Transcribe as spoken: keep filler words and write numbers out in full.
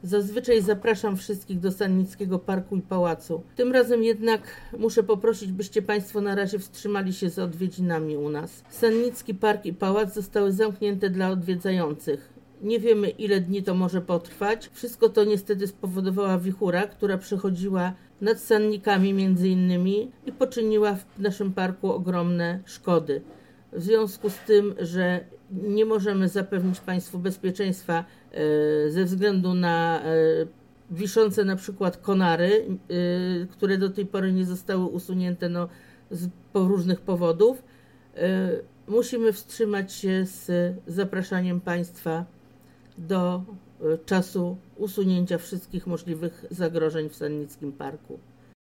Zazwyczaj zapraszam wszystkich do Sannickiego Parku i Pałacu. Tym razem jednak muszę poprosić, byście Państwo na razie wstrzymali się z odwiedzinami u nas. Sannicki Park i Pałac zostały zamknięte dla odwiedzających. Nie wiemy, ile dni to może potrwać. Wszystko to niestety spowodowała wichura, która przechodziła nad Sannikami między innymi i poczyniła w naszym parku ogromne szkody. W związku z tym, że nie możemy zapewnić Państwu bezpieczeństwa e, ze względu na e, wiszące na przykład konary, e, które do tej pory nie zostały usunięte no, z po różnych powodów, e, musimy wstrzymać się z zapraszaniem Państwa do e, czasu usunięcia wszystkich możliwych zagrożeń w Sannickim Parku.